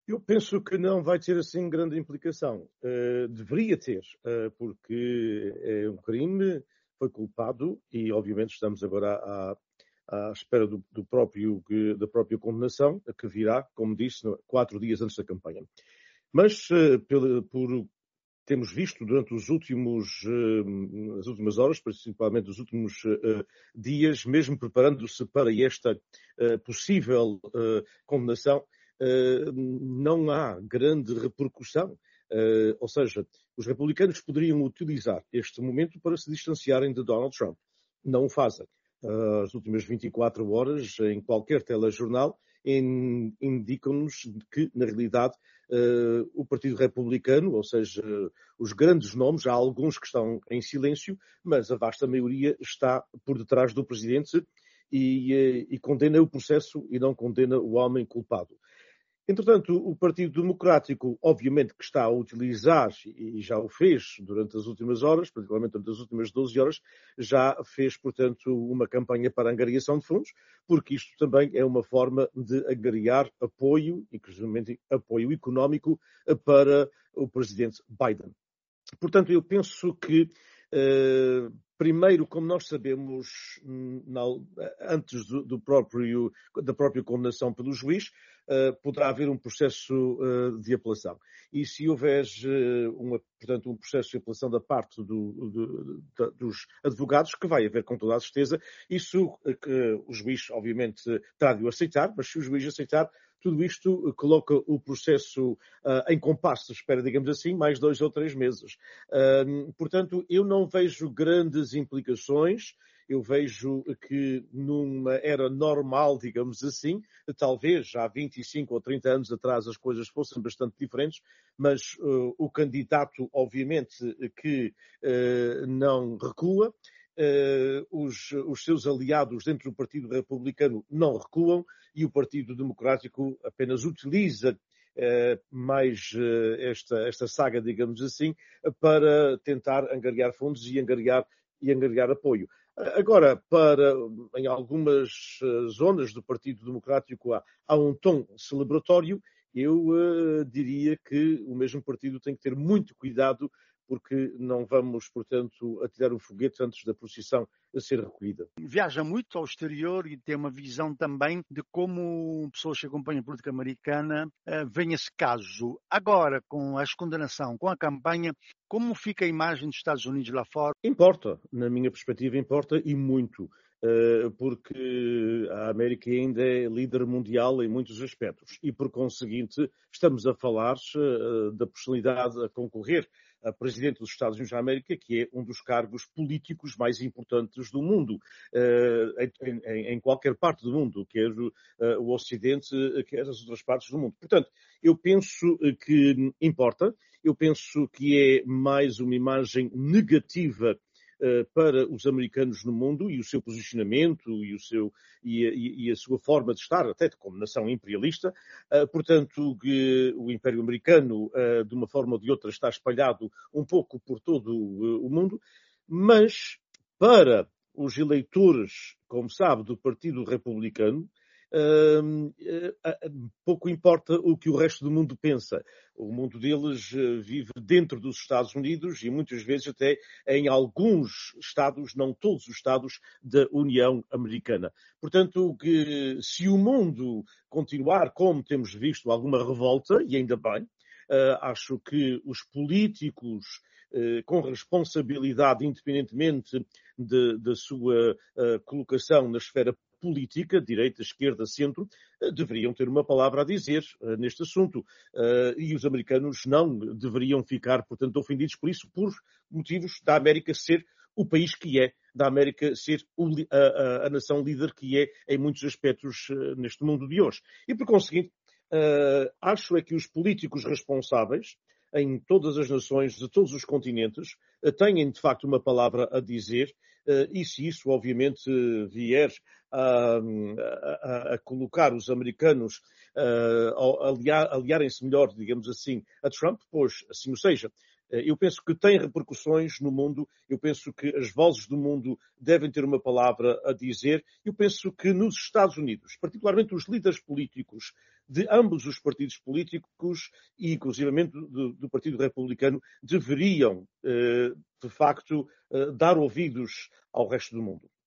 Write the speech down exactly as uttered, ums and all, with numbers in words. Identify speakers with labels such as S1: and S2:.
S1: Eu penso que não vai ter assim grande implicação. Uh, deveria ter, uh, porque é um crime, foi culpado e, obviamente, estamos agora à, à espera do, do próprio, da própria condenação, que virá, como disse, quatro dias antes da campanha. Mas, uh, pelo, por temos visto durante os últimos, uh, as últimas horas, principalmente os últimos uh, dias, mesmo preparando-se para esta uh, possível uh, condenação, Uh, não há grande repercussão. Uh, ou seja, os republicanos poderiam utilizar este momento para se distanciarem de Donald Trump. Não o fazem. Uh, as últimas vinte e quatro horas, em qualquer telejornal, in, indicam-nos que, na realidade, uh, o Partido Republicano, ou seja, os grandes nomes, há alguns que estão em silêncio, mas a vasta maioria está por detrás do presidente e, e condena o processo e não condena o homem culpado. Entretanto, o Partido Democrático, obviamente, que está a utilizar, e já o fez durante as últimas horas, particularmente durante as últimas doze horas, já fez, portanto, uma campanha para a angariação de fundos, porque isto também é uma forma de angariar apoio, inclusive apoio económico, para o presidente Biden. Portanto, eu penso que, uh, primeiro, como nós sabemos, na, antes do, do próprio, da própria condenação pelo juiz, uh, poderá haver um processo uh, de apelação. E se houver, uh, uma, portanto, um processo de apelação da parte do, do, da, dos advogados, que vai haver com toda a certeza, isso uh, que o juiz, obviamente, terá de o aceitar, mas se o juiz aceitar, tudo isto coloca o processo uh, em compasso de espera, digamos assim, mais dois ou três meses. Uh, portanto, eu não vejo grandes implicações. Eu vejo que numa era normal, digamos assim, talvez há vinte e cinco ou trinta anos atrás as coisas fossem bastante diferentes, mas uh, o candidato, obviamente, que uh, não recua. Uh, os, os seus aliados dentro do Partido Republicano não recuam e o Partido Democrático apenas utiliza uh, mais uh, esta, esta saga, digamos assim, para tentar angariar fundos e angariar, e angariar apoio. Agora, para, em algumas uh, zonas do Partido Democrático há, há um tom celebratório. Eu uh, diria que o mesmo partido tem que ter muito cuidado, porque não vamos, portanto, atirar o foguete antes da procissão a ser recolhida.
S2: Viaja muito ao exterior e tem uma visão também de como pessoas que acompanham a política americana uh, veem esse caso. Agora, com a condenação, com a campanha, como fica a imagem dos Estados Unidos lá fora?
S1: Importa, na minha perspectiva, importa e muito. Porque a América ainda é líder mundial em muitos aspectos e, por conseguinte, estamos a falar da possibilidade a concorrer a presidente dos Estados Unidos da América, que é um dos cargos políticos mais importantes do mundo, em, em, em qualquer parte do mundo, quer o Ocidente, quer as outras partes do mundo. Portanto, eu penso que importa, eu penso que é mais uma imagem negativa para os americanos no mundo e o seu posicionamento e, o seu, e, a, e a sua forma de estar, até como nação imperialista. Portanto, que o Império Americano, de uma forma ou de outra, está espalhado um pouco por todo o mundo, mas para os eleitores, como sabe, do Partido Republicano, Uh, uh, pouco importa o que o resto do mundo pensa. O mundo deles uh, vive dentro dos Estados Unidos e muitas vezes até em alguns estados, não todos os estados da União Americana. Portanto, que, se o mundo continuar como temos visto alguma revolta, e ainda bem, uh, acho que os políticos uh, com responsabilidade, independentemente da sua uh, colocação na esfera política, direita, esquerda, centro, deveriam ter uma palavra a dizer uh, neste assunto. Uh, e os americanos não deveriam ficar, portanto, ofendidos por isso, por motivos da América ser o país que é, da América ser o, a, a, a nação líder que é em muitos aspectos uh, neste mundo de hoje. E, por conseguinte, uh, acho é que os políticos responsáveis em todas as nações, de todos os continentes, têm de facto uma palavra a dizer, e se isso obviamente vier a, a, a colocar os americanos a aliar, aliarem-se melhor, digamos assim, a Trump, pois assim o seja. Eu penso que tem repercussões no mundo, eu penso que as vozes do mundo devem ter uma palavra a dizer, eu penso que nos Estados Unidos, particularmente os líderes políticos de ambos os partidos políticos e, inclusivamente, do, do Partido Republicano, deveriam, de facto, dar ouvidos ao resto do mundo.